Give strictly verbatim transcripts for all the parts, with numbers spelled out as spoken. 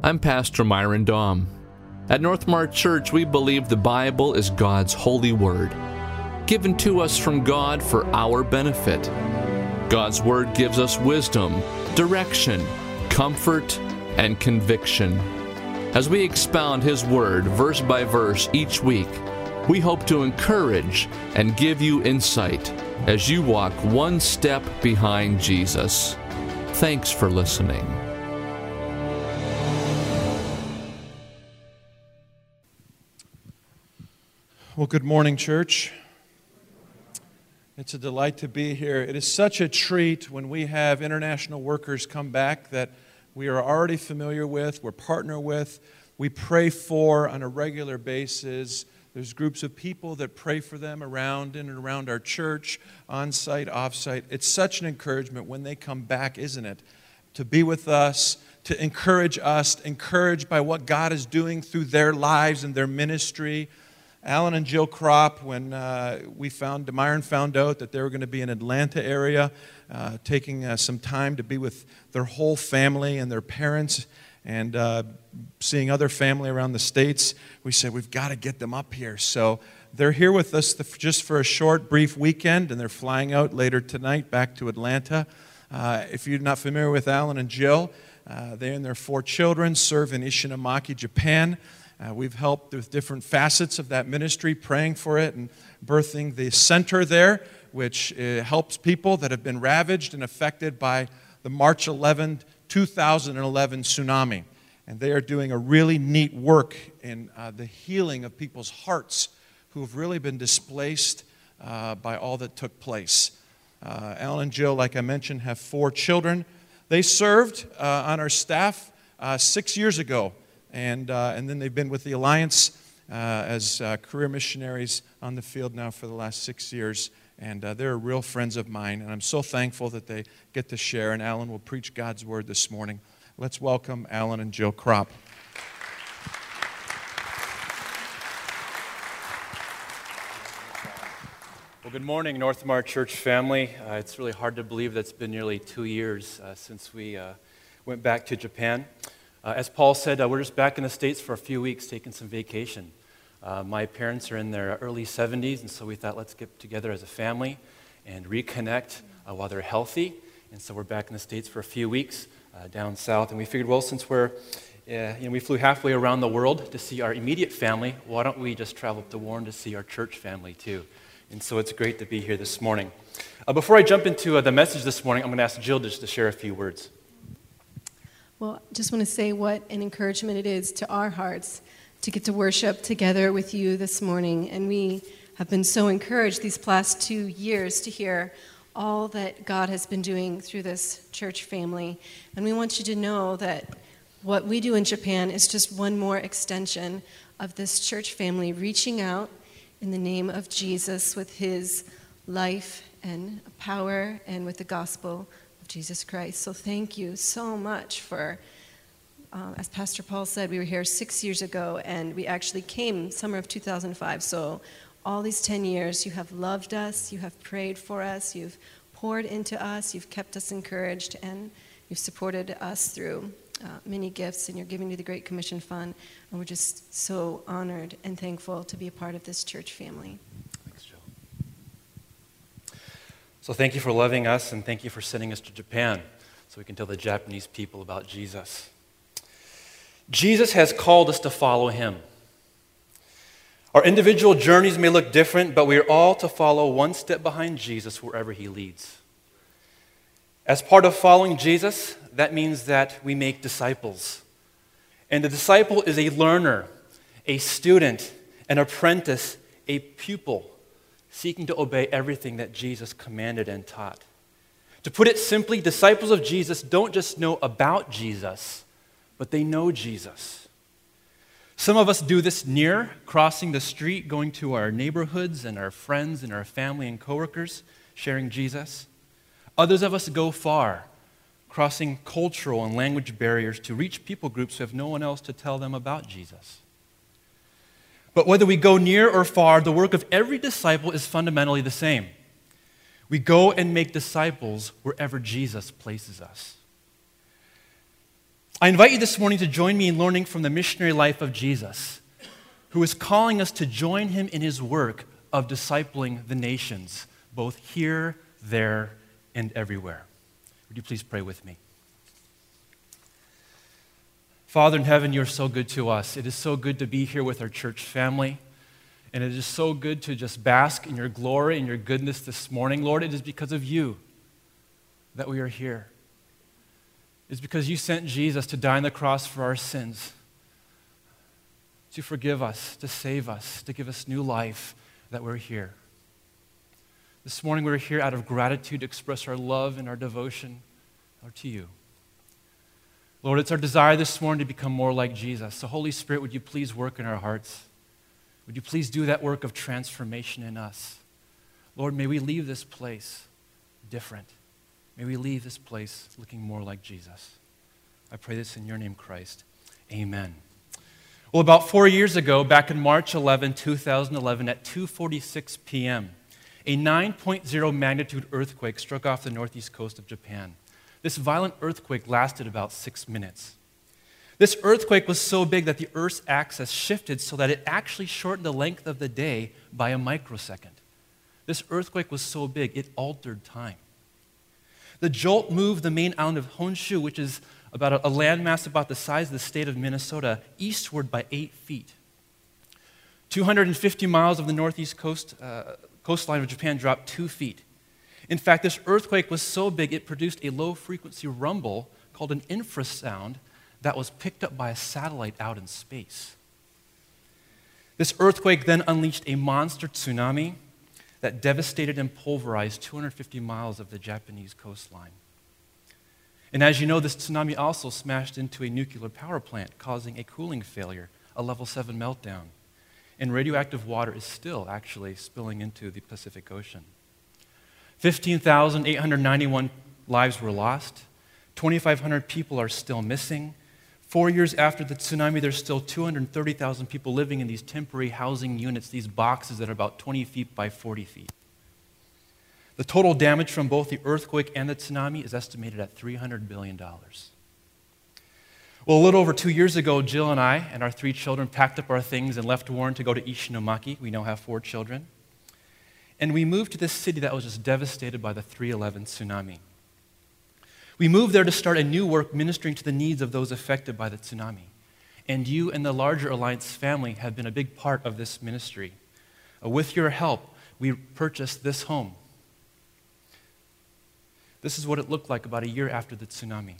I'm Pastor Myron Daum. At Northmar Church, we believe the Bible is God's holy word, given to us from God for our benefit. God's word gives us wisdom, direction, comfort, and conviction. As we expound His word verse by verse each week, we hope to encourage and give you insight as you walk one step behind Jesus. Thanks for listening. Well, good morning, church. It's a delight to be here. It is such a treat when we have international workers come back that we are already familiar with, we're partner with, we pray for on a regular basis. There's groups of people that pray for them around in and around our church, on-site, off-site. It's such an encouragement when they come back, isn't it? To be with us, to encourage us, encouraged by what God is doing through their lives and their ministry. Alan and Jill Kropp, when uh, we found, Myron found out that they were going to be in Atlanta area, uh, taking uh, some time to be with their whole family and their parents, and uh, seeing other family around the States, we said, we've got to get them up here. So they're here with us just for a short, brief weekend, and they're flying out later tonight back to Atlanta. Uh, if you're not familiar with Alan and Jill, uh, they and their four children serve in Ishinomaki, Japan. Uh, we've helped with different facets of that ministry, praying for it and birthing the center there, which uh, helps people that have been ravaged and affected by the March eleventh, two thousand eleven tsunami. And they are doing a really neat work in uh, the healing of people's hearts who have really been displaced uh, by all that took place. Uh, Alan and Jill, like I mentioned, have four children. They served uh, on our staff uh, six years ago. And, uh, and then they've been with the Alliance uh, as uh, career missionaries on the field now for the last six years. And uh, they're real friends of mine. And I'm so thankful that they get to share. And Alan will preach God's word this morning. Let's welcome Alan and Jill Kropp. Well, good morning, Northmar Church family. Uh, it's really hard to believe that it's been nearly two years uh, since we uh, went back to Japan. Uh, as Paul said, uh, we're just back in the States for a few weeks, taking some vacation. Uh, my parents are in their early seventies, and so we thought, let's get together as a family and reconnect uh, while they're healthy. And so we're back in the States for a few weeks uh, down south. And we figured, well, since we're, uh, you know, we flew halfway around the world to see our immediate family, why don't we just travel up to Warren to see our church family too? And so it's great to be here this morning. Uh, before I jump into uh, the message this morning, I'm going to ask Jill just to share a few words. Well, I just want to say what an encouragement it is to our hearts to get to worship together with you this morning. And we have been so encouraged these past two years to hear all that God has been doing through this church family. And we want you to know that what we do in Japan is just one more extension of this church family reaching out in the name of Jesus with His life and power and with the gospel Jesus Christ. So thank you so much for, uh, as Pastor Paul said, we were here six years ago, and we actually came summer of two thousand five. So all these ten years, you have loved us, you have prayed for us, you've poured into us, you've kept us encouraged, and you've supported us through uh, many gifts, and you're giving to the Great Commission Fund. And we're just so honored and thankful to be a part of this church family. So thank you for loving us, and thank you for sending us to Japan so we can tell the Japanese people about Jesus. Jesus has called us to follow Him. Our individual journeys may look different, but we are all to follow one step behind Jesus wherever He leads. As part of following Jesus, that means that we make disciples. And the disciple is a learner, a student, an apprentice, a pupil, seeking to obey everything that Jesus commanded and taught. To put it simply, disciples of Jesus don't just know about Jesus, but they know Jesus. Some of us do this near, crossing the street, going to our neighborhoods and our friends and our family and coworkers, sharing Jesus. Others of us go far, crossing cultural and language barriers to reach people groups who have no one else to tell them about Jesus. But whether we go near or far, the work of every disciple is fundamentally the same. We go and make disciples wherever Jesus places us. I invite you this morning to join me in learning from the missionary life of Jesus, who is calling us to join him in his work of discipling the nations, both here, there, and everywhere. Would you please pray with me? Father in heaven, you're so good to us. It is so good to be here with our church family. And it is so good to just bask in your glory and your goodness this morning. Lord, it is because of you that we are here. It's because you sent Jesus to die on the cross for our sins, to forgive us, to save us, to give us new life, that we're here. This morning we're here out of gratitude to express our love and our devotion to you. Lord, it's our desire this morning to become more like Jesus. So Holy Spirit, would you please work in our hearts? Would you please do that work of transformation in us? Lord, may we leave this place different. May we leave this place looking more like Jesus. I pray this in your name, Christ. Amen. Well, about four years ago, back in March eleventh, two thousand eleven, at two forty-six p.m., a nine point oh magnitude earthquake struck off the northeast coast of Japan. This violent earthquake lasted about six minutes. This earthquake was so big that the Earth's axis shifted so that it actually shortened the length of the day by a microsecond. This earthquake was so big, it altered time. The jolt moved the main island of Honshu, which is about a, a landmass about the size of the state of Minnesota, eastward by eight feet. two hundred fifty miles of the northeast coast, uh, coastline of Japan dropped two feet. In fact, this earthquake was so big, it produced a low-frequency rumble called an infrasound that was picked up by a satellite out in space. This earthquake then unleashed a monster tsunami that devastated and pulverized two hundred fifty miles of the Japanese coastline. And as you know, this tsunami also smashed into a nuclear power plant, causing a cooling failure, a level seven meltdown. And radioactive water is still actually spilling into the Pacific Ocean. fifteen thousand eight hundred ninety-one lives were lost. twenty-five hundred people are still missing. Four years after the tsunami, there's still two hundred thirty thousand people living in these temporary housing units, these boxes that are about twenty feet by forty feet. The total damage from both the earthquake and the tsunami is estimated at three hundred billion dollars. Well, a little over two years ago, Jill and I and our three children packed up our things and left Warren to go to Ishinomaki. We now have four children. And we moved to this city that was just devastated by the three eleven tsunami. We moved there to start a new work ministering to the needs of those affected by the tsunami. And you and the larger Alliance family have been a big part of this ministry. Uh, with your help, we purchased this home. This is what it looked like about a year after the tsunami.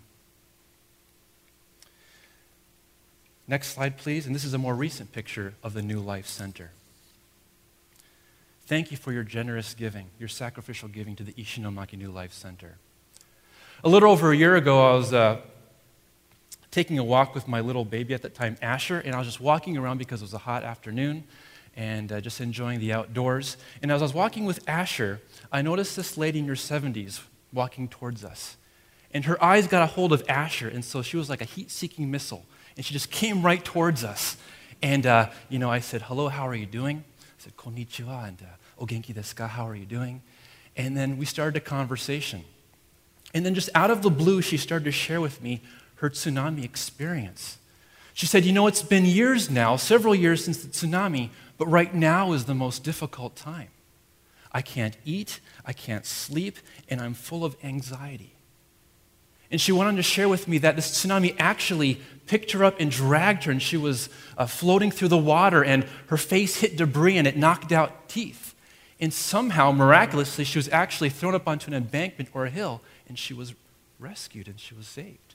Next slide, please. And this is a more recent picture of the New Life Center. Thank you for your generous giving, your sacrificial giving to the Ishinomaki New Life Center. A little over a year ago, I was uh, taking a walk with my little baby at that time, Asher, and I was just walking around because it was a hot afternoon and uh, just enjoying the outdoors. And as I was walking with Asher, I noticed this lady in her seventies walking towards us. And her eyes got a hold of Asher, and so she was like a heat-seeking missile. And she just came right towards us. And, uh, you know, I said, "Hello, how are you doing?" I said, "Konnichiwa," and uh, "O genki desu ka?" How are you doing? And then we started a conversation. And then just out of the blue, she started to share with me her tsunami experience. She said, "You know, it's been years now, several years since the tsunami, but right now is the most difficult time. I can't eat, I can't sleep, and I'm full of anxiety." And she went on to share with me that this tsunami actually picked her up and dragged her, and she was uh, floating through the water, and her face hit debris, and it knocked out teeth. And somehow, miraculously, she was actually thrown up onto an embankment or a hill, and she was rescued, and she was saved.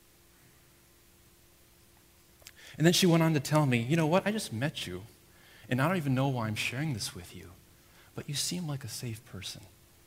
And then she went on to tell me, "You know what, I just met you, and I don't even know why I'm sharing this with you, but you seem like a safe person."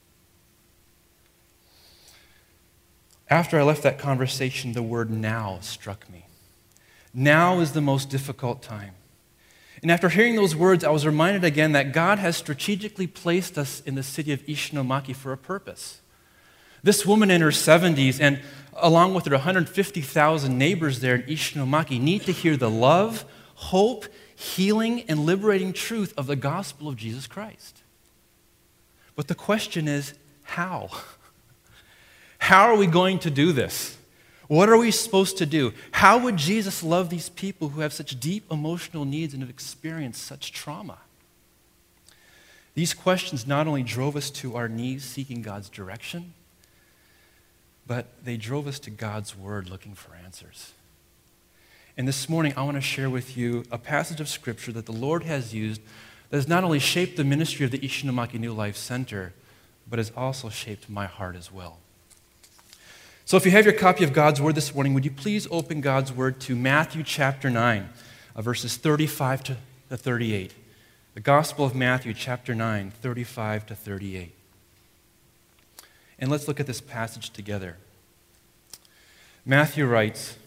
After I left that conversation, the word "now" struck me. Now is the most difficult time. And after hearing those words, I was reminded again that God has strategically placed us in the city of Ishinomaki for a purpose. This woman in her seventies, and along with her one hundred fifty thousand neighbors there in Ishinomaki, need to hear the love, hope, healing, and liberating truth of the gospel of Jesus Christ. But the question is, how? How are we going to do this? What are we supposed to do? How would Jesus love these people who have such deep emotional needs and have experienced such trauma? These questions not only drove us to our knees seeking God's direction, but they drove us to God's word looking for answers. And this morning, I want to share with you a passage of Scripture that the Lord has used that has not only shaped the ministry of the Ishinomaki New Life Center, but has also shaped my heart as well. So if you have your copy of God's Word this morning, would you please open God's Word to Matthew chapter nine, uh, verses thirty-five to thirty-eight. The Gospel of Matthew chapter nine, thirty-five to thirty-eight. And let's look at this passage together. Matthew writes,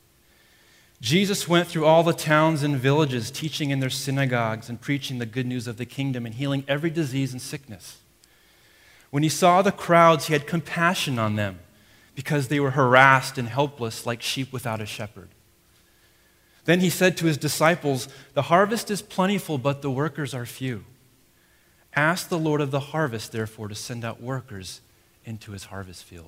Jesus went through all the towns and villages, teaching in their synagogues and preaching the good news of the kingdom and healing every disease and sickness. When he saw the crowds, he had compassion on them, because they were harassed and helpless like sheep without a shepherd. Then he said to his disciples, the harvest is plentiful, but the workers are few. Ask the Lord of the harvest, therefore, to send out workers into his harvest field.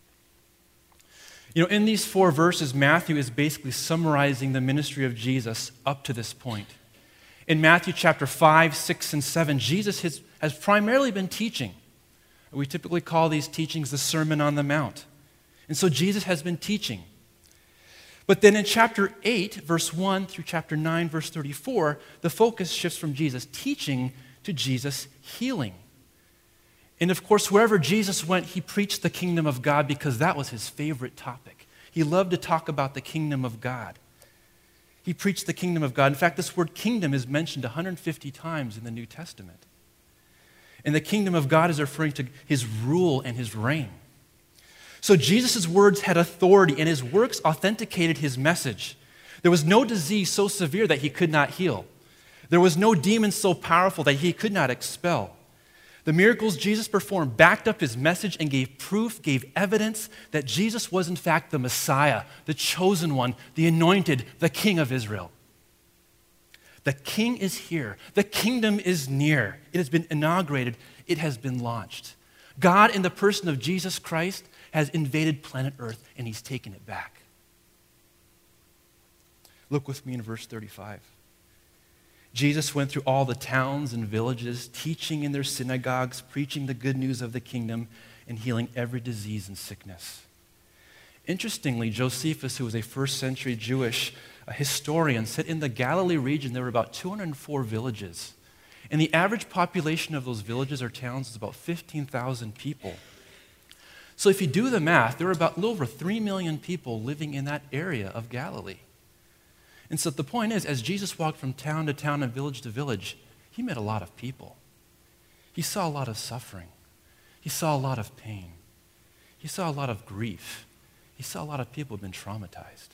You know, in these four verses, Matthew is basically summarizing the ministry of Jesus up to this point. In Matthew chapter five, six, and seven, Jesus has, has primarily been teaching. We typically call these teachings the Sermon on the Mount. And so Jesus has been teaching. But then in chapter eight, verse one through chapter nine, verse thirty-four, the focus shifts from Jesus teaching to Jesus healing. And of course, wherever Jesus went, he preached the kingdom of God because that was his favorite topic. He loved to talk about the kingdom of God. He preached the kingdom of God. In fact, this word kingdom is mentioned one hundred fifty times in the New Testament. And the kingdom of God is referring to his rule and his reign. So Jesus' words had authority, and his works authenticated his message. There was no disease so severe that he could not heal. There was no demon so powerful that he could not expel. The miracles Jesus performed backed up his message and gave proof, gave evidence that Jesus was in fact the Messiah, the chosen one, the anointed, the King of Israel. The King is here. The kingdom is near. It has been inaugurated. It has been launched. God, in the person of Jesus Christ, has invaded planet Earth, and he's taken it back. Look with me in verse thirty-five. Jesus went through all the towns and villages, teaching in their synagogues, preaching the good news of the kingdom, and healing every disease and sickness. Interestingly, Josephus, who was a first century Jewish historian, said in the Galilee region there were about two hundred four villages. And the average population of those villages or towns is about fifteen thousand people. So if you do the math, there were about a little over three million people living in that area of Galilee. And so the point is, as Jesus walked from town to town and village to village, he met a lot of people. He saw a lot of suffering. He saw a lot of pain. He saw a lot of grief. He saw a lot of people who had been traumatized.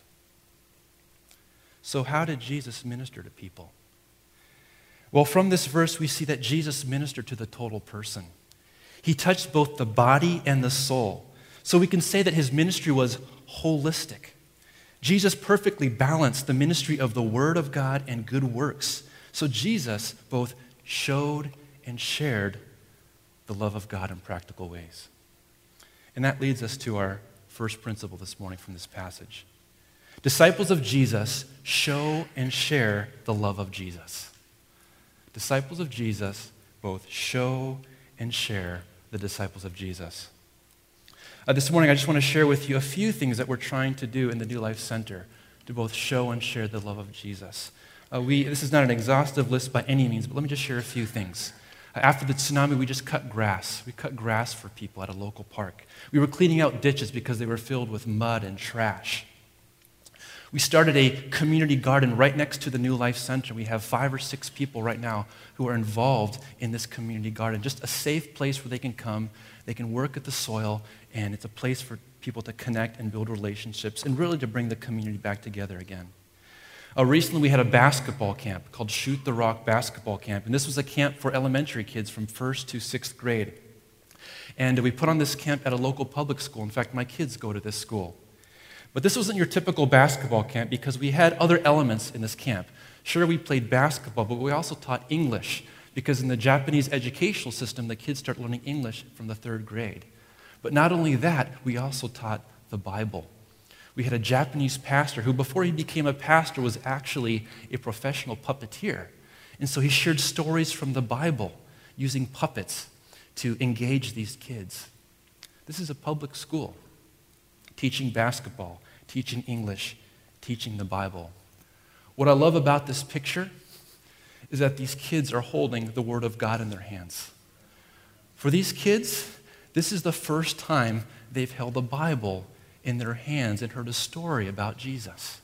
So how did Jesus minister to people? Well, from this verse, we see that Jesus ministered to the total person. He touched both the body and the soul. So we can say that his ministry was holistic. Jesus perfectly balanced the ministry of the Word of God and good works. So Jesus both showed and shared the love of God in practical ways. And that leads us to our first principle this morning from this passage. Disciples of Jesus show and share the love of Jesus. Disciples of Jesus both show and share the disciples of Jesus. Uh, this morning, I just want to share with you a few things that we're trying to do in the New Life Center to both show and share the love of Jesus. Uh, we, this is not an exhaustive list by any means, but let me just share a few things. Uh, after the tsunami, we just cut grass. We cut grass for people at a local park. We were cleaning out ditches because they were filled with mud and trash. We started a community garden right next to the New Life Center. We have five or six people right now who are involved in this community garden. Just a safe place where they can come, they can work at the soil, and it's a place for people to connect and build relationships and really to bring the community back together again. Uh, recently, we had a basketball camp called Shoot the Rock Basketball Camp, and this was a camp for elementary kids from first to sixth grade. And we put on this camp at a local public school. In fact, my kids go to this school. But this wasn't your typical basketball camp because we had other elements in this camp. Sure, we played basketball, but we also taught English because in the Japanese educational system, the kids start learning English from the third grade. But not only that, we also taught the Bible. We had a Japanese pastor who, before he became a pastor, was actually a professional puppeteer. And so he shared stories from the Bible using puppets to engage these kids. This is a public school, teaching basketball, teaching English, teaching the Bible. What I love about this picture is that these kids are holding the Word of God in their hands. For these kids, this is the first time they've held a Bible in their hands and heard a story about Jesus.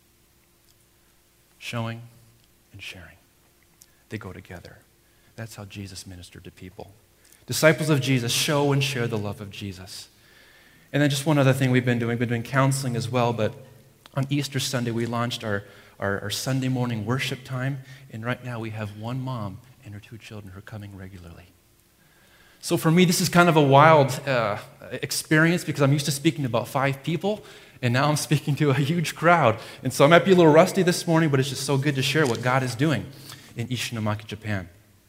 Showing and sharing. They go together. That's how Jesus ministered to people. Disciples of Jesus show and share the love of Jesus. And then just one other thing we've been doing. We've been doing counseling as well, but on Easter Sunday we launched our, our, our Sunday morning worship time, and right now we have one mom and her two children who are coming regularly. So for me, this is kind of a wild uh, experience because I'm used to speaking to about five people, and now I'm speaking to a huge crowd. And so I might be a little rusty this morning, but it's just so good to share what God is doing in Ishinomaki, Japan.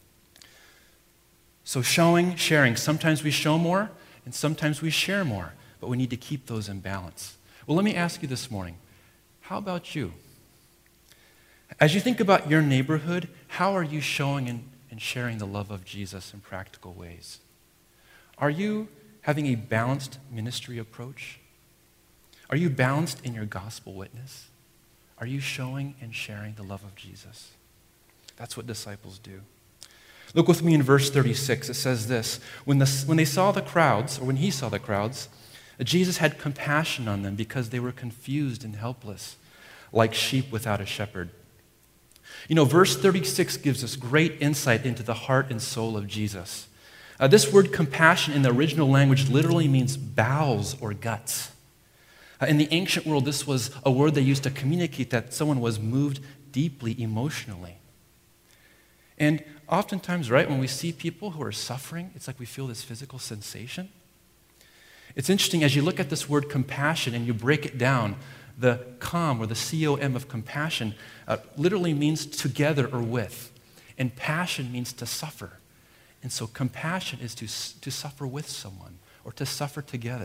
So showing, sharing. Sometimes we show more, and sometimes we share more, but we need to keep those in balance. Well, let me ask you this morning, how about you? As you think about your neighborhood, how are you showing and, and sharing the love of Jesus in practical ways? Are you having a balanced ministry approach? Are you balanced in your gospel witness? Are you showing and sharing the love of Jesus? That's what disciples do. Look with me in verse thirty-six. It says this, when, the, when they saw the crowds, or when he saw the crowds, Jesus had compassion on them because they were confused and helpless, like sheep without a shepherd. You know, verse thirty-six gives us great insight into the heart and soul of Jesus. Uh, this word compassion in the original language literally means bowels or guts. Uh, in the ancient world, this was a word they used to communicate that someone was moved deeply emotionally. And oftentimes, right, when we see people who are suffering, it's like we feel this physical sensation. It's interesting, as you look at this word compassion and you break it down, the com, or the C O M of compassion, uh, literally means together or with. And passion means to suffer. And so compassion is to, to suffer with someone or to suffer together.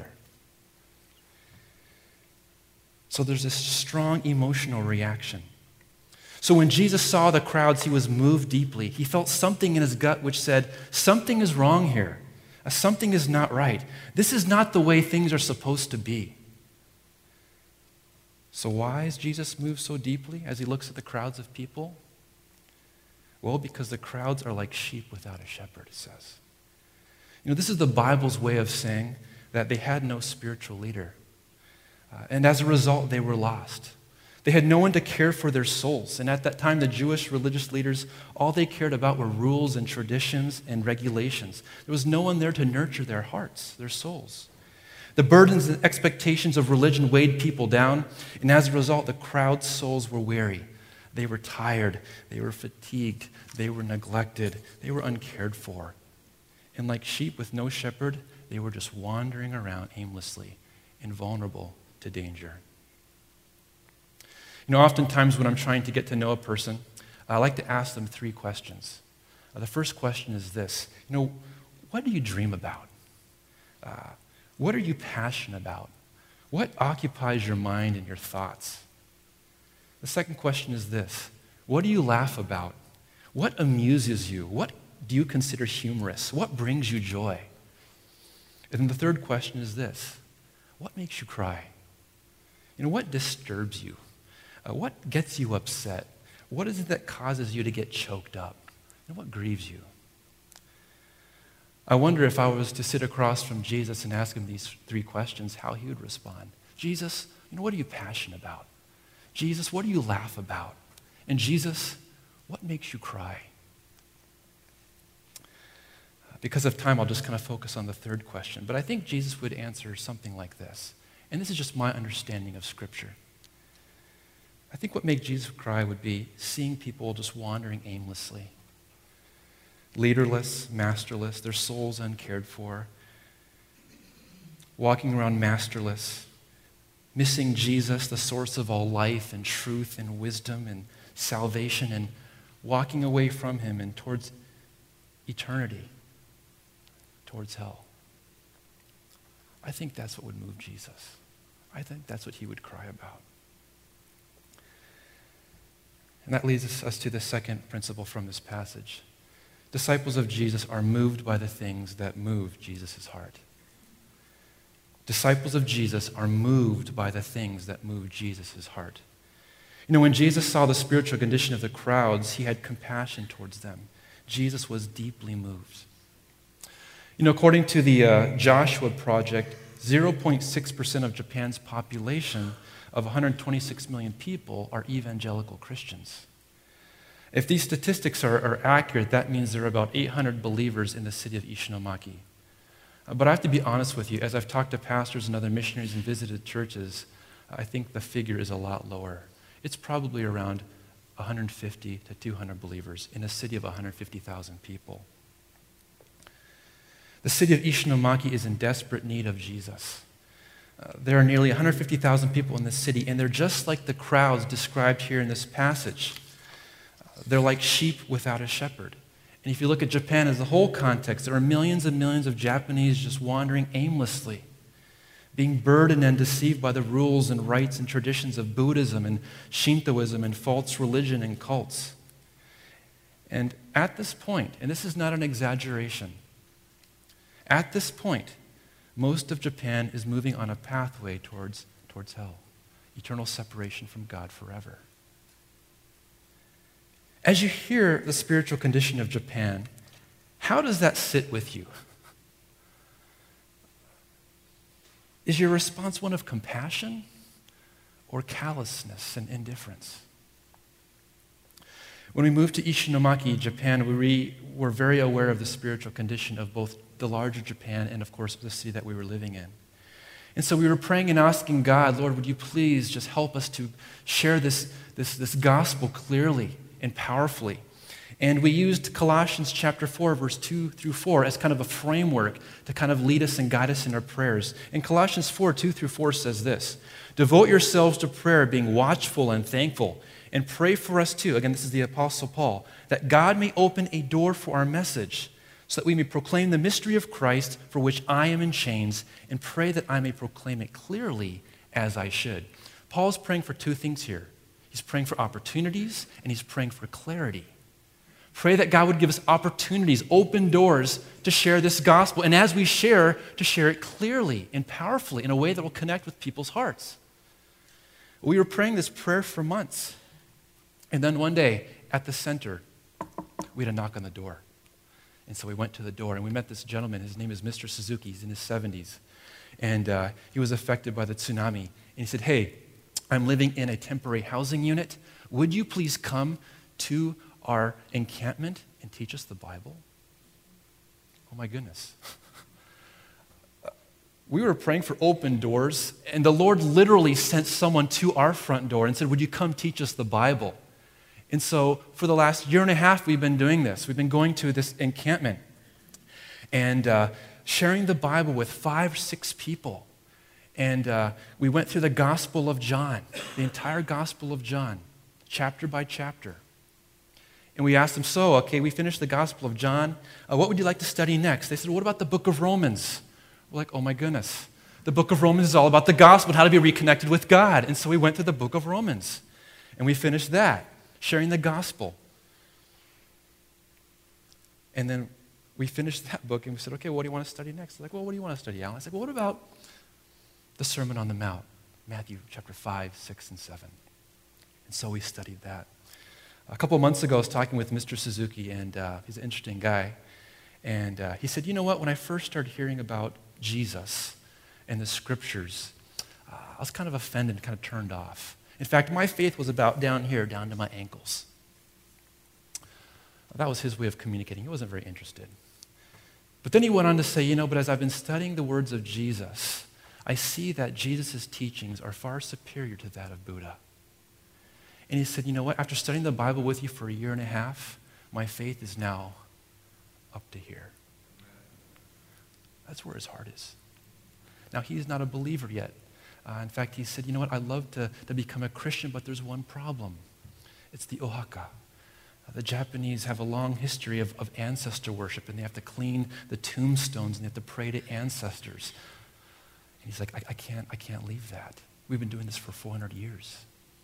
So there's this strong emotional reaction. So when Jesus saw the crowds, he was moved deeply. He felt something in his gut which said, something is wrong here. Something is not right. This is not the way things are supposed to be. So why is Jesus moved so deeply as he looks at the crowds of people? Well, because the crowds are like sheep without a shepherd, it says. You know, this is the Bible's way of saying that they had no spiritual leader. Uh, and as a result, they were lost. They had no one to care for their souls. And at that time, the Jewish religious leaders, all they cared about were rules and traditions and regulations. There was no one there to nurture their hearts, their souls. The burdens and expectations of religion weighed people down, and as a result, the crowd's souls were weary. They were tired. They were fatigued. They were neglected. They were uncared for. And like sheep with no shepherd, they were just wandering around aimlessly and vulnerable to danger. You know, oftentimes when I'm trying to get to know a person, I like to ask them three questions. Uh, the first question is this. You know, what do you dream about? Uh, what are you passionate about? What occupies your mind and your thoughts? The second question is this. What do you laugh about? What amuses you? What do you consider humorous? What brings you joy? And then the third question is this. What makes you cry? You know, what disturbs you? Uh, what gets you upset? What is it that causes you to get choked up? And what grieves you? I wonder if I was to sit across from Jesus and ask him these three questions, how he would respond. Jesus, you know, what are you passionate about? Jesus, what do you laugh about? And Jesus, what makes you cry? Because of time, I'll just kind of focus on the third question. But I think Jesus would answer something like this. And this is just my understanding of Scripture. I think what made Jesus cry would be seeing people just wandering aimlessly, leaderless, masterless, their souls uncared for, walking around masterless, missing Jesus, the source of all life and truth and wisdom and salvation, and walking away from him and towards eternity, towards hell. I think that's what would move Jesus. I think that's what he would cry about. And that leads us, us to the second principle from this passage. Disciples of Jesus are moved by the things that move Jesus' heart. Disciples of Jesus are moved by the things that move Jesus' heart. You know, when Jesus saw the spiritual condition of the crowds, he had compassion towards them. Jesus was deeply moved. You know, according to the uh, Joshua Project, zero point six percent of Japan's population of one hundred twenty-six million people are evangelical Christians. If these statistics are, are accurate, that means there are about eight hundred believers in the city of Ishinomaki. Uh, but I have to be honest with you, as I've talked to pastors and other missionaries and visited churches, I think the figure is a lot lower. It's probably around one hundred fifty to two hundred believers in a city of one hundred fifty thousand people. The city of Ishinomaki is in desperate need of Jesus. Uh, there are nearly one hundred fifty thousand people in this city, and they're just like the crowds described here in this passage. Uh, they're like sheep without a shepherd. And if you look at Japan as a whole context, there are millions and millions of Japanese just wandering aimlessly, being burdened and deceived by the rules and rites and traditions of Buddhism and Shintoism and false religion and cults. And at this point, and this is not an exaggeration, at this point, most of Japan is moving on a pathway towards, towards hell, eternal separation from God forever. As you hear the spiritual condition of Japan, how does that sit with you? Is your response one of compassion or callousness and indifference? When we moved to Ishinomaki, Japan, we re, were very aware of the spiritual condition of both the larger Japan and, of course, the city that we were living in. And so we were praying and asking God, Lord, would you please just help us to share this, this, this gospel clearly and powerfully. And we used Colossians chapter four, verse two through four as kind of a framework to kind of lead us and guide us in our prayers. And Colossians four, two through four says this, devote yourselves to prayer, being watchful and thankful, and pray for us too. Again, this is the Apostle Paul, that God may open a door for our message, so that we may proclaim the mystery of Christ, for which I am in chains, and pray that I may proclaim it clearly as I should. Paul's praying for two things here. He's praying for opportunities, and he's praying for clarity. Pray that God would give us opportunities, open doors to share this gospel, and as we share, to share it clearly and powerfully in a way that will connect with people's hearts. We were praying this prayer for months, and then one day, at the center, we had a knock on the door. And so we went to the door, and we met this gentleman. His name is Mister Suzuki. He's in his seventies. And uh, he was affected by the tsunami. And he said, hey, I'm living in a temporary housing unit. Would you please come to our encampment and teach us the Bible? Oh, my goodness. We were praying for open doors, and the Lord literally sent someone to our front door and said, would you come teach us the Bible? And so for the last year and a half, we've been doing this. We've been going to this encampment and uh, sharing the Bible with five or six people. And uh, we went through the Gospel of John, the entire Gospel of John, chapter by chapter. And we asked them, so, okay, we finished the Gospel of John. Uh, what would you like to study next? They said, what about the book of Romans? We're like, oh my goodness. The book of Romans is all about the gospel and how to be reconnected with God. And so we went through the book of Romans. And we finished that, sharing the gospel. And then we finished that book and we said, okay, what do you want to study next? They're like, well, what do you want to study, Alan? I said, well, what about the Sermon on the Mount, Matthew chapter five, six, and seven? And so we studied that. A couple of months ago, I was talking with Mister Suzuki, and uh, he's an interesting guy. And uh, he said, you know what, when I first started hearing about Jesus and the scriptures, uh, I was kind of offended, kind of turned off. In fact, my faith was about down here, down to my ankles. That was his way of communicating. He wasn't very interested. But then he went on to say, you know, but as I've been studying the words of Jesus, I see that Jesus' teachings are far superior to that of Buddha. And he said, you know what, after studying the Bible with you for a year and a half, my faith is now up to here. That's where his heart is. Now, he's not a believer yet. Uh, in fact, he said, you know what, I'd love to, to become a Christian, but there's one problem. It's the ohaka. Uh, the Japanese have a long history of, of ancestor worship, and they have to clean the tombstones, and they have to pray to ancestors. He's like, I, I can't, I can't leave that. We've been doing this for four hundred years.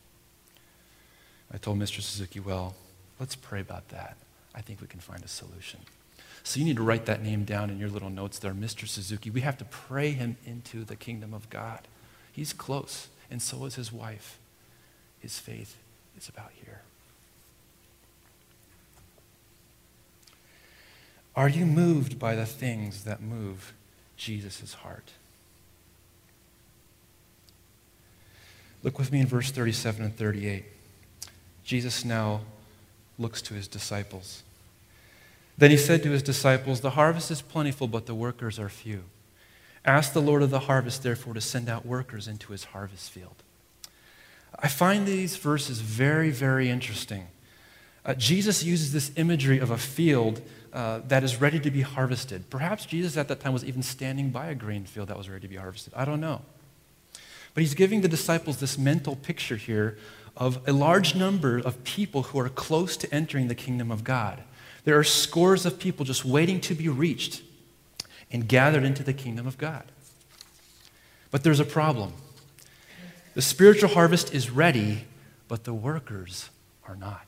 I told Mister Suzuki, well, let's pray about that. I think we can find a solution. So you need to write that name down in your little notes there, Mister Suzuki. We have to pray him into the kingdom of God. He's close, and so is his wife. His faith is about here. Are you moved by the things that move Jesus' heart? Look with me in verse thirty-seven and thirty-eight. Jesus now looks to his disciples. Then he said to his disciples, the harvest is plentiful, but the workers are few. Ask the Lord of the harvest, therefore, to send out workers into his harvest field. I find these verses very, very interesting. Uh, Jesus uses this imagery of a field uh, that is ready to be harvested. Perhaps Jesus at that time was even standing by a grain field that was ready to be harvested. I don't know. But he's giving the disciples this mental picture here of a large number of people who are close to entering the kingdom of God. There are scores of people just waiting to be reached and gathered into the kingdom of God. But there's a problem. The spiritual harvest is ready, but the workers are not.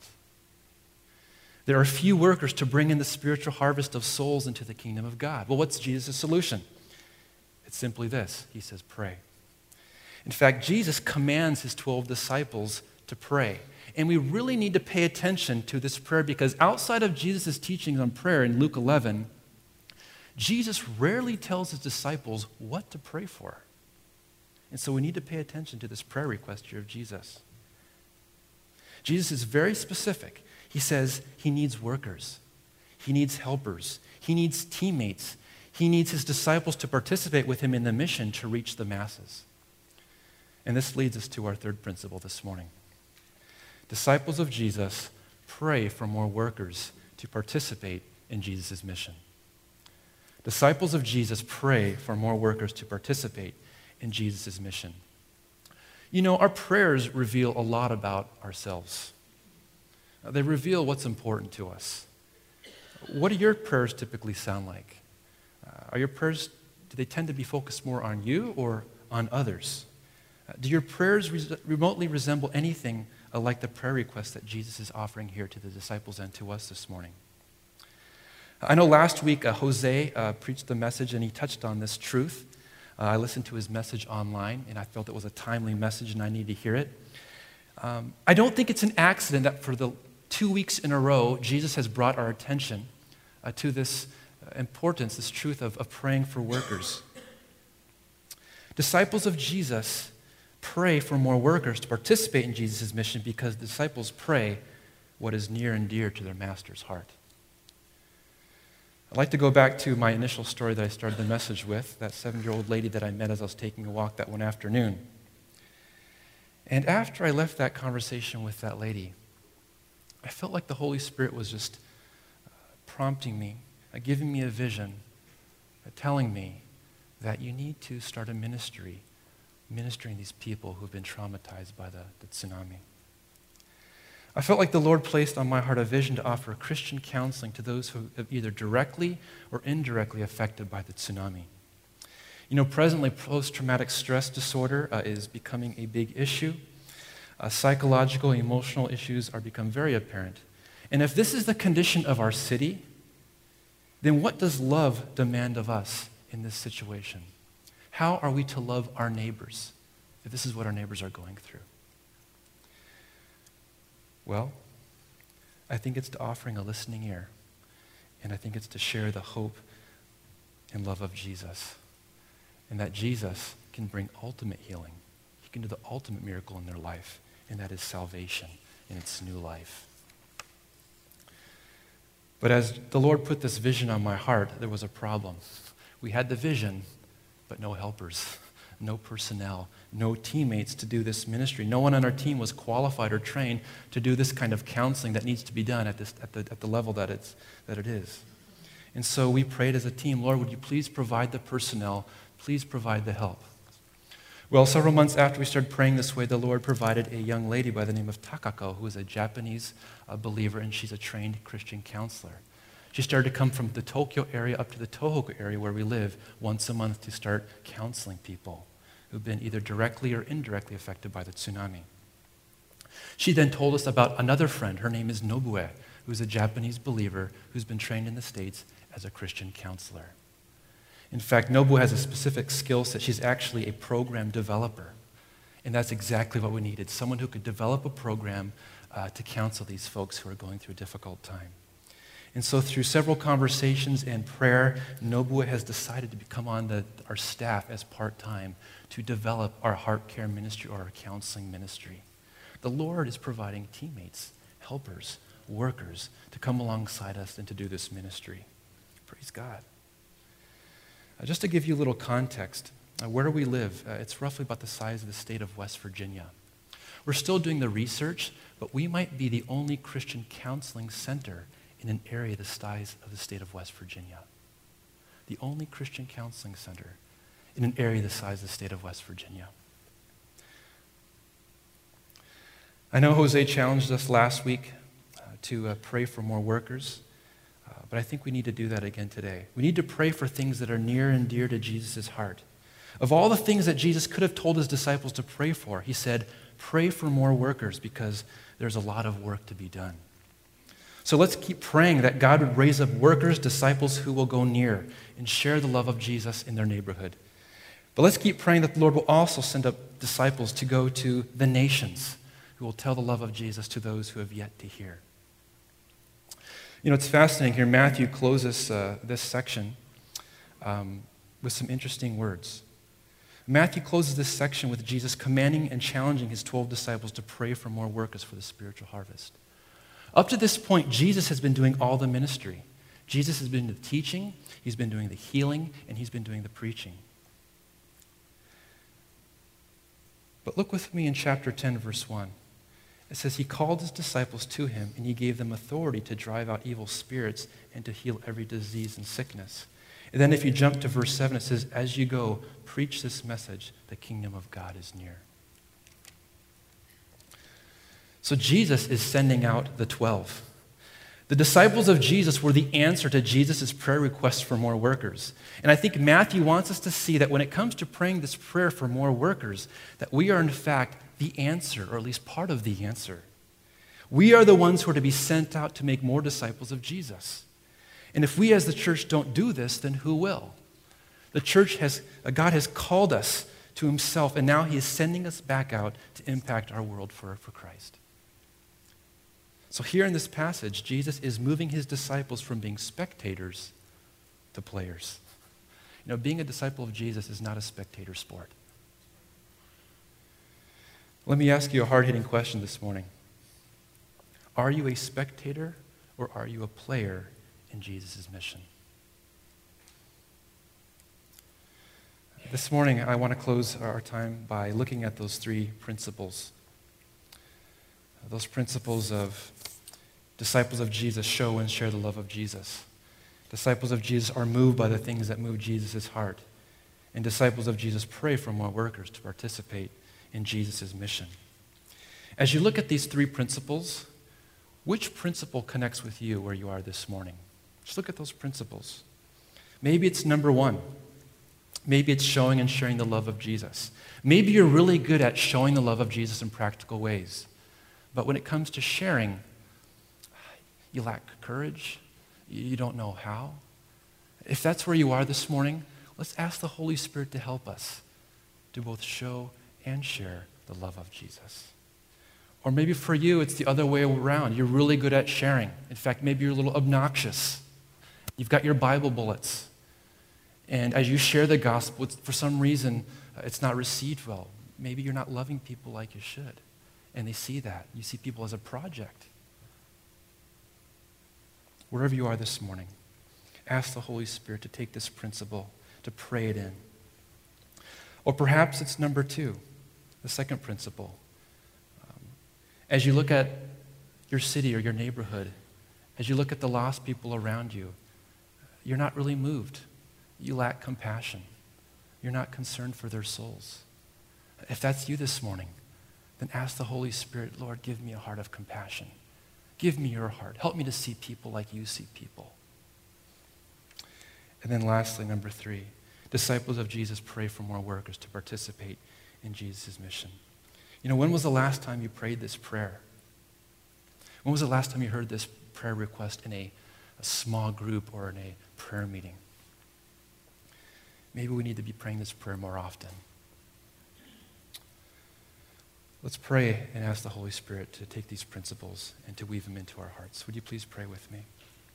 There are few workers to bring in the spiritual harvest of souls into the kingdom of God. Well, what's Jesus' solution? It's simply this. He says, pray. In fact, Jesus commands his twelve disciples to pray. And we really need to pay attention to this prayer because outside of Jesus' teachings on prayer in Luke eleven, Jesus rarely tells his disciples what to pray for. And so we need to pay attention to this prayer request here of Jesus. Jesus is very specific. He says he needs workers. He needs helpers. He needs teammates. He needs his disciples to participate with him in the mission to reach the masses. And this leads us to our third principle this morning. Disciples of Jesus pray for more workers to participate in Jesus' mission. Disciples of Jesus pray for more workers to participate in Jesus' mission. You know, our prayers reveal a lot about ourselves. They reveal what's important to us. What do your prayers typically sound like? Uh, are your prayers, do they tend to be focused more on you or on others? Uh, do your prayers res- remotely resemble anything uh, like the prayer request that Jesus is offering here to the disciples and to us this morning? I know last week uh, Jose uh, preached the message and he touched on this truth. Uh, I listened to his message online and I felt it was a timely message and I need to hear it. Um, I don't think it's an accident that for the two weeks in a row, Jesus has brought our attention uh, to this uh, importance, this truth of, of praying for workers. Disciples of Jesus pray for more workers to participate in Jesus' mission because disciples pray what is near and dear to their master's heart. I'd like to go back to my initial story that I started the message with, that seven-year-old lady that I met as I was taking a walk that one afternoon. And after I left that conversation with that lady, I felt like the Holy Spirit was just uh, prompting me, uh, giving me a vision, uh, telling me that you need to start a ministry, ministering these people who've been traumatized by the, the tsunami. I felt like the Lord placed on my heart a vision to offer Christian counseling to those who are either directly or indirectly affected by the tsunami. You know, presently, post-traumatic stress disorder uh, is becoming a big issue. Uh, psychological and emotional issues are becoming very apparent. And if this is the condition of our city, then what does love demand of us in this situation? How are we to love our neighbors if this is what our neighbors are going through? Well, I think it's to offering a listening ear, and I think it's to share the hope and love of Jesus, and that Jesus can bring ultimate healing. He can do the ultimate miracle in their life, and that is salvation in its new life. But as the Lord put this vision on my heart, there was a problem. We had the vision, but no helpers, no personnel, no teammates to do this ministry. No one on our team was qualified or trained to do this kind of counseling that needs to be done at, this, at, the, at the level that, it's, that it is. And so we prayed as a team, Lord, would you please provide the personnel, please provide the help. Well, several months after we started praying this way, the Lord provided a young lady by the name of Takako, who is a Japanese uh, believer, and she's a trained Christian counselor. She started to come from the Tokyo area up to the Tohoku area where we live once a month to start counseling people who've been either directly or indirectly affected by the tsunami. She then told us about another friend. Her name is Nobue, who's a Japanese believer who's been trained in the States as a Christian counselor. In fact, Nobue has a specific skill set. She's actually a program developer. And that's exactly what we needed, someone who could develop a program uh, to counsel these folks who are going through a difficult time. And so through several conversations and prayer, Nobue has decided to become on the, our staff as part-time to develop our heart care ministry or our counseling ministry. The Lord is providing teammates, helpers, workers to come alongside us and to do this ministry. Praise God. Uh, just to give you a little context, uh, where we live, uh, it's roughly about the size of the state of West Virginia. We're still doing the research, but we might be the only Christian counseling center in an area the size of the state of West Virginia. The only Christian counseling center in an area the size of the state of West Virginia. I know Jose challenged us last week uh, to uh, pray for more workers, uh, but I think we need to do that again today. We need to pray for things that are near and dear to Jesus' heart. Of all the things that Jesus could have told his disciples to pray for, he said, pray for more workers because there's a lot of work to be done. So let's keep praying that God would raise up workers, disciples who will go near and share the love of Jesus in their neighborhood. But let's keep praying that the Lord will also send up disciples to go to the nations who will tell the love of Jesus to those who have yet to hear. You know, it's fascinating here. Matthew closes uh, this section um, with some interesting words. Matthew closes this section with Jesus commanding and challenging his twelve disciples to pray for more workers for the spiritual harvest. Up to this point, Jesus has been doing all the ministry. Jesus has been doing the teaching, he's been doing the healing, and he's been doing the preaching. But look with me in chapter ten, verse one. It says, he called his disciples to him, and he gave them authority to drive out evil spirits and to heal every disease and sickness. And then if you jump to verse seven, it says, as you go, preach this message, the kingdom of God is near. So Jesus is sending out the twelve. The disciples of Jesus were the answer to Jesus' prayer request for more workers. And I think Matthew wants us to see that when it comes to praying this prayer for more workers, that we are in fact the answer, or at least part of the answer. We are the ones who are to be sent out to make more disciples of Jesus. And if we as the church don't do this, then who will? The church has, God has called us to himself, and now he is sending us back out to impact our world for, for Christ. So here in this passage, Jesus is moving his disciples from being spectators to players. You know, being a disciple of Jesus is not a spectator sport. Let me ask you a hard-hitting question this morning. Are you a spectator or are you a player in Jesus' mission? This morning, I want to close our time by looking at those three principles. Those principles of disciples of Jesus show and share the love of Jesus. Disciples of Jesus are moved by the things that move Jesus' heart. And disciples of Jesus pray for more workers to participate in Jesus' mission. As you look at these three principles, which principle connects with you where you are this morning? Just look at those principles. Maybe it's number one. Maybe it's showing and sharing the love of Jesus. Maybe you're really good at showing the love of Jesus in practical ways. But when it comes to sharing, you lack courage. You don't know how. If that's where you are this morning, let's ask the Holy Spirit to help us to both show and share the love of Jesus. Or maybe for you, it's the other way around. You're really good at sharing. In fact, maybe you're a little obnoxious. You've got your Bible bullets. And as you share the gospel, for some reason, it's not received well. Maybe you're not loving people like you should. And they see that. You see people as a project. Wherever you are this morning, ask the Holy Spirit to take this principle, to pray it in. Or perhaps it's number two, the second principle. Um, as you look at your city or your neighborhood, as you look at the lost people around you, you're not really moved. You lack compassion. You're not concerned for their souls. If that's you this morning, then ask the Holy Spirit, Lord, give me a heart of compassion. Give me your heart. Help me to see people like you see people. And then lastly, number three, disciples of Jesus pray for more workers to participate in Jesus' mission. You know, when was the last time you prayed this prayer? When was the last time you heard this prayer request in a, a small group or in a prayer meeting? Maybe we need to be praying this prayer more often. Let's pray and ask the Holy Spirit to take these principles and to weave them into our hearts. Would you please pray with me?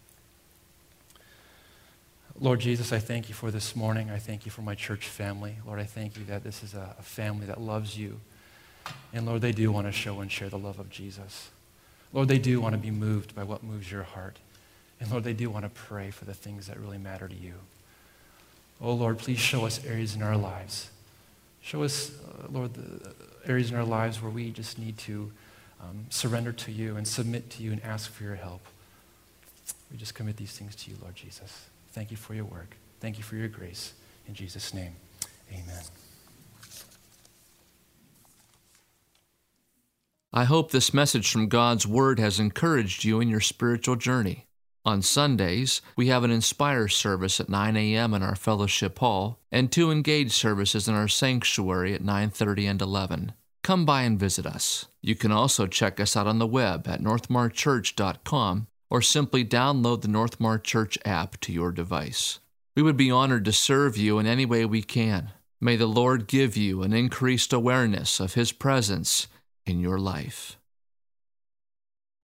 Lord Jesus, I thank you for this morning. I thank you for my church family. Lord, I thank you that this is a, a family that loves you. And Lord, they do want to show and share the love of Jesus. Lord, they do want to be moved by what moves your heart. And Lord, they do want to pray for the things that really matter to you. Oh Lord, please show us areas in our lives. Show us, uh, Lord, the areas in our lives where we just need to um, surrender to you and submit to you and ask for your help. We just commit these things to you, Lord Jesus. Thank you for your work. Thank you for your grace. In Jesus' name, amen. I hope this message from God's Word has encouraged you in your spiritual journey. On Sundays, we have an Inspire service at nine a.m. in our fellowship hall and two Engage services in our sanctuary at nine thirty and eleven. Come by and visit us. You can also check us out on the web at northmar church dot com or simply download the Northmar Church app to your device. We would be honored to serve you in any way we can. May the Lord give you an increased awareness of His presence in your life.